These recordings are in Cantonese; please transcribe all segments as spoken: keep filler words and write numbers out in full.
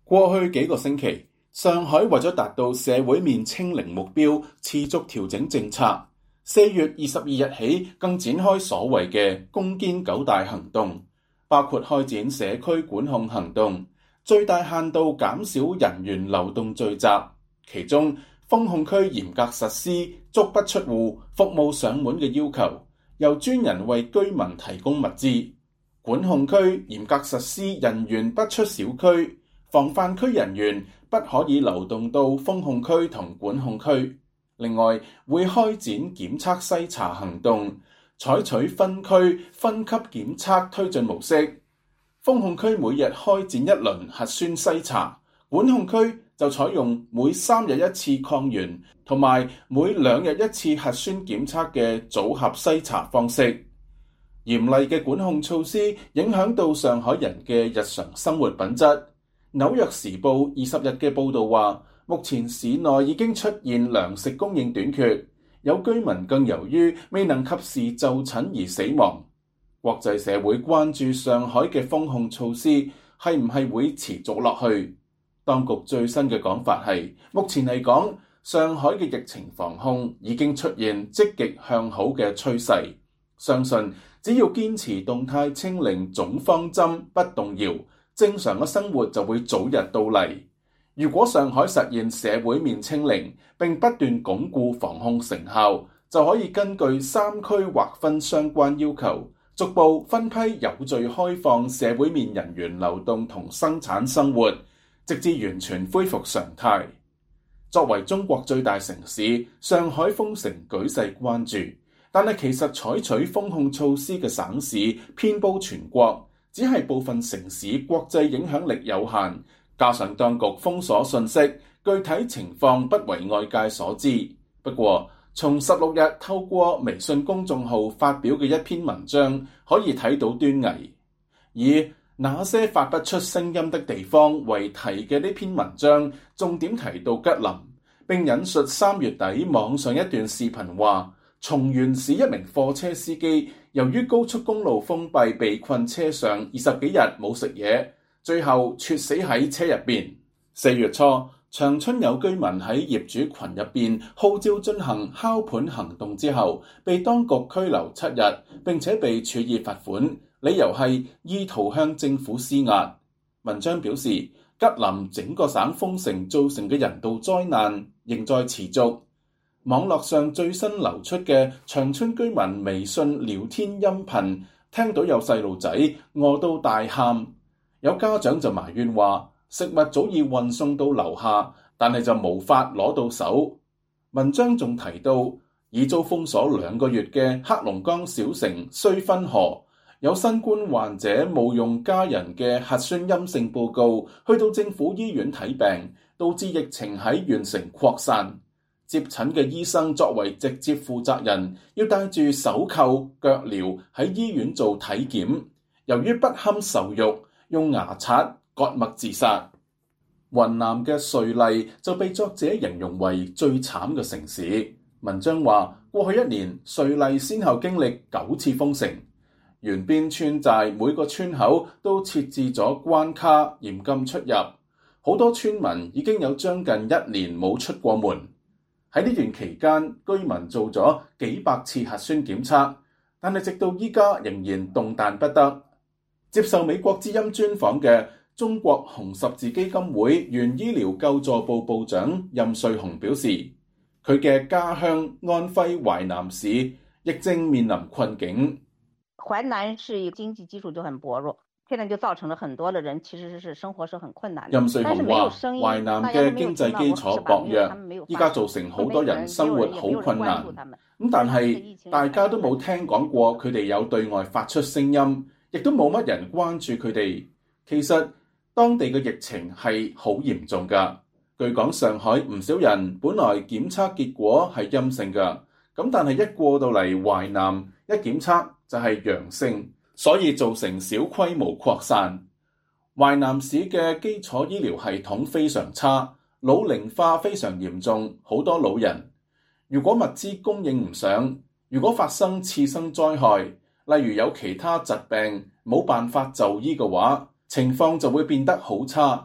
過去幾個星期，上海為咗達到社會面清零目標，持續調整政策。四月二十二日起，更展開所謂嘅攻堅九大行動，包括開展社區管控行動，最大限度減少人員流動聚集。其中，封控區嚴格實施足不出戶、服務上門嘅要求，由專人為居民提供物資。管控區嚴格實施人員不出小區，防範區人員不可以流動到封控區同管控區。另外，會開展檢測篩查行動，採取分區分級檢測推進模式。封控區每日開展一輪核酸篩查，管控區就採用每三日一次抗原同埋每兩日一次核酸檢測嘅組合篩查方式。嚴厲嘅管控措施影響到上海人嘅日常生活品質。紐約時報二十日嘅報導話，目前市內已經出現糧食供應短缺，有居民更由於未能及時就診而死亡。國際社會關注上海嘅封控措施係唔係會持續落去。當局最新嘅講法係，目前嚟講，上海嘅疫情防控已經出現積極向好嘅趨勢，相信只要堅持動態清零總方針不動搖，正常嘅生活就會早日到嚟。如果上海實現社會面清零，並不斷鞏固防控成效，就可以根據三區劃分相關要求，逐步分批有序開放社會面人員流動同生產生活，直至完全恢復常態。作為中國最大城市，上海封城舉世關注，但係其實採取封控措施嘅省市遍佈全國，只係部分城市國際影響力有限。加上當局封鎖信息，具體情況不為外界所知。不過，從十六日透過微信公眾號發表嘅一篇文章可以睇到端倪。以那些發不出聲音的地方為題嘅呢篇文章，重點提到吉林，並引述三月底網上一段視頻話，松原市一名貨車司機由於高速公路封閉被困車上二十幾日冇食嘢，最後猝死喺車入邊。四月初，長春有居民喺業主群入邊號召進行敲盤行動之後，被當局拘留七日，並且被處以罰款，理由係意圖向政府施壓。文章表示，吉林整個省封城造成嘅人道災難仍在持續。網絡上最新流出嘅長春居民微信聊天音頻，聽到有細路仔餓到大喊。有家長就埋怨話，食物早已運送到樓下，但係就無法攞到手。文章仲提到，已遭封鎖兩個月嘅黑龍江小城綏芬河，有新冠患者冒用家人嘅核酸陰性報告，去到政府醫院睇病，導致疫情喺縣城擴散。接診嘅醫生作為直接負責人，要戴住手扣腳鐐喺醫院做體檢，由於不堪受辱，用牙刷割脈自殺。雲南嘅瑞麗就被作者形容為最慘嘅城市。文章話，過去一年瑞麗先後經歷九次封城，沿邊村寨每個村口都設置咗關卡，嚴禁出入。好多村民已經有將近一年冇出過門。喺呢段期間，居民做咗幾百次核酸檢測，但係直到依家仍然動彈不得。接受美國之音專訪嘅中國紅十字基金會原醫療救助部部長任瑞紅表示，佢嘅家鄉安徽淮南市亦正面臨困境。 淮南市經濟基礎就很薄弱，現在就造成了很多的人其實是生活是很困難的。 任瑞紅話，淮南嘅經濟基礎薄弱，依家造成好多人生活好困難。咁但係大家都冇聽講過佢哋有對外發出聲音。亦都冇乜人關注佢哋。其實當地嘅疫情係好嚴重㗎。據講，上海唔少人本來檢測結果係陰性㗎，咁但係一過到嚟淮南，一檢測就係陽性，所以造成小規模擴散。淮南市嘅基礎醫療系統非常差，老齡化非常嚴重，好多老人。如果物資供應唔上，如果發生次生災害，例如有其他疾病冇辦法就醫嘅話，情況就會變得好差。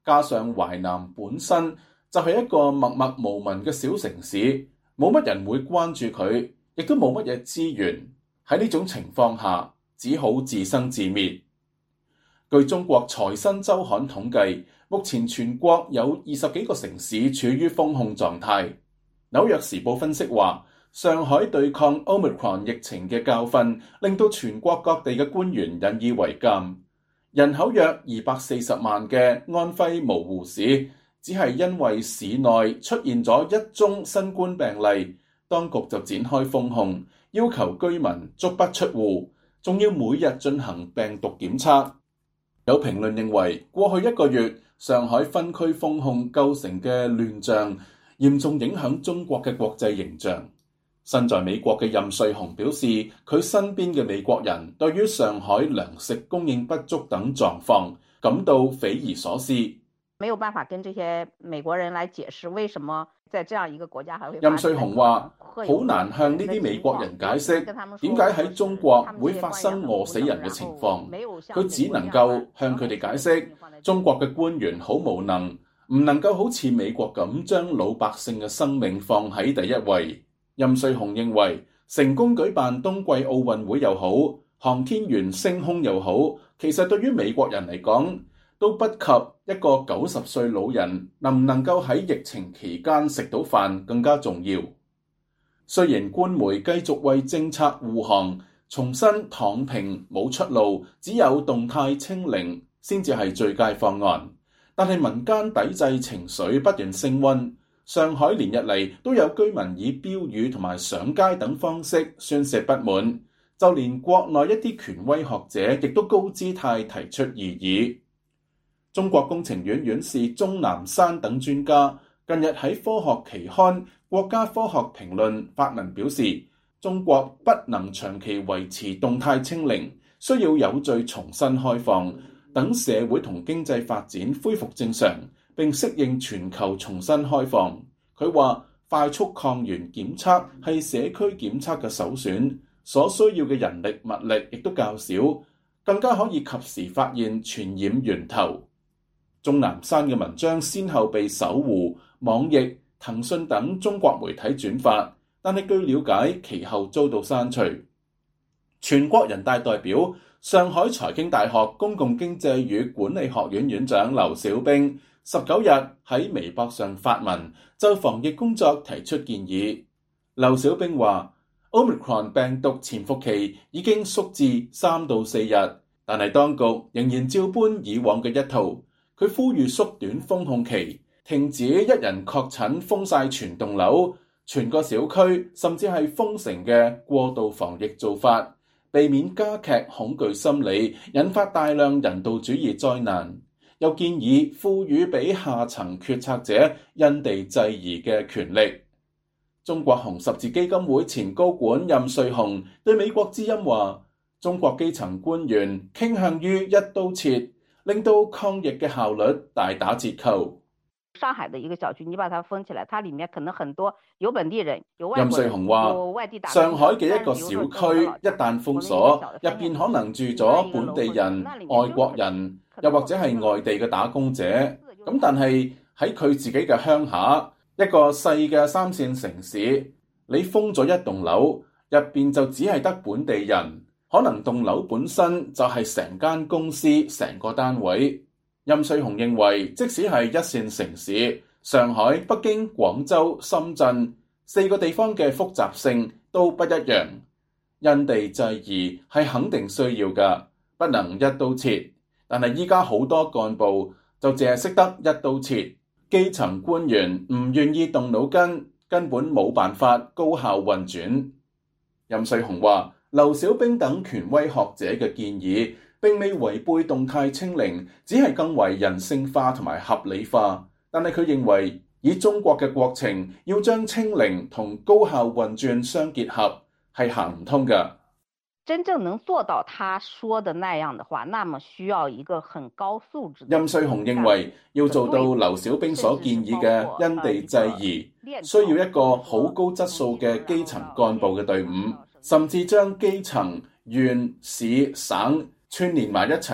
加上淮南本身就係一個默默無聞嘅小城市，冇乜人會關注佢，亦都冇乜嘢資源。喺呢種情況下，只好自生自滅。據中國財新周刊統計，目前全國有二十幾個城市處於封控狀態。紐約時報分析話，上海對抗 Omicron 疫情嘅教訓，令到全國各地嘅官員引以為鑑。人口約二百四十萬嘅安徽蕪湖市，只係因為市內出現咗一宗新冠病例，當局就展開封控，要求居民足不出戶，仲要每日進行病毒檢測。有評論認為，過去一個月上海分區封控構成嘅亂象，嚴重影響中國嘅國際形象。身在美國嘅任瑞紅表示，佢身邊嘅美國人對於上海糧食供應不足等狀況感到匪夷所思。 沒有辦法跟這些美國人來解釋，為什麼在這樣一個國家還會。 任瑞紅話：好難向呢啲美國人解釋點解喺中國會發生餓死人嘅情況。佢只能夠向佢哋解釋，中國嘅官員好無能，唔能夠好似美國咁將老百姓嘅生命放喺第一位。任瑞紅認為，成功舉辦冬季奧運會又好，航天員升空又好，其實對於美國人嚟講，都不及一個九十歲老人能唔能夠喺疫情期間食到飯更加重要。雖然官媒繼續為政策護航，重申躺平冇出路，只有動態清零先至係最佳方案，但係民間抵制情緒不斷升溫。上海連日嚟都有居民以標語同埋上街等方式宣泄不滿，就連國內一啲權威學者亦都高姿態提出異議。中國工程院院士鍾南山等專家近日喺科學期刊《國家科學評論》發文表示，中國不能長期維持動態清零，需要有序重新開放，等社會同經濟發展恢復正常，並適應全球重新開放。佢話快速抗原檢測係社區檢測嘅首選，所需要嘅人力物力亦都較少，更加可以及時發現傳染源頭。鍾南山嘅文章先後被搜狐、網易、騰訊等中國媒體轉發，但係據了解其後遭到刪除。全國人大代表、上海財經大學公共經濟與管理學院院長劉小兵十九日喺微博上發文，就防疫工作提出建議。劉小兵話 Omicron 病毒潛伏期已經縮至三到四日，但係當局仍然照搬以往嘅一套。佢呼籲縮短封控期，停止一人確診封晒全棟樓、全個小區，甚至係封城嘅過度防疫做法，避免加劇恐懼心理，引發大量人道主義災難。又建議賦予俾下層決策者因地制宜嘅權力。中國紅十字基金會前高管任瑞紅對美國之音話：中國基層官員傾向於一刀切，令到抗疫嘅效率大打折扣。 上海的一個小區，你把它封起來，它裡面可能很多有本地人、有外國人、 任瑞紅話， 有外地打工。 上海嘅一個小區一旦封鎖，入邊可能住咗本地人、外國人，又或者係外地嘅打工者。咁但係喺佢自己嘅鄉下，一個細嘅三線城市，你封咗一棟樓，入邊就只係得本地人，可能棟樓本身就係成間公司、成個單位。任瑞紅認為，即使係一線城市，上海、北京、廣州、深圳四個地方嘅複雜性都不一樣，因地制宜係肯定需要㗎，不能一刀切。但係依家好多幹部就淨係識得一刀切，基層官員唔願意動腦筋，根本冇辦法高效運轉。任瑞紅話，劉小兵等權威學者嘅建議並未違背動態清零，只係更為人性化同埋合理化。但係佢認為，以中國嘅國情，要將清零同高效運轉相結合，係行唔通嘅。 真正能做到他說的那樣的話，那麼需要一個很高素質。 任瑞紅認為，要做到劉小兵所建議嘅因地制宜，需要一個好高質素嘅基層幹部嘅隊伍，甚至將基層、縣、市、省串連埋一齊，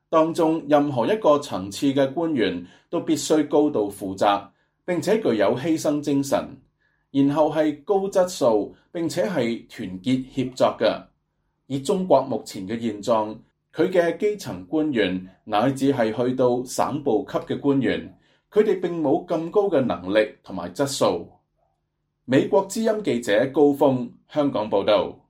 當中任何一個層次嘅官員都必須高度負責，並且具有犧牲精神，然後係高質素並且係團結協作嘅。以中國目前嘅現狀，佢嘅基層官員乃至係去到省部級嘅官員，佢哋並冇咁高嘅能力同埋質素。美國之音記者高峰香港報道。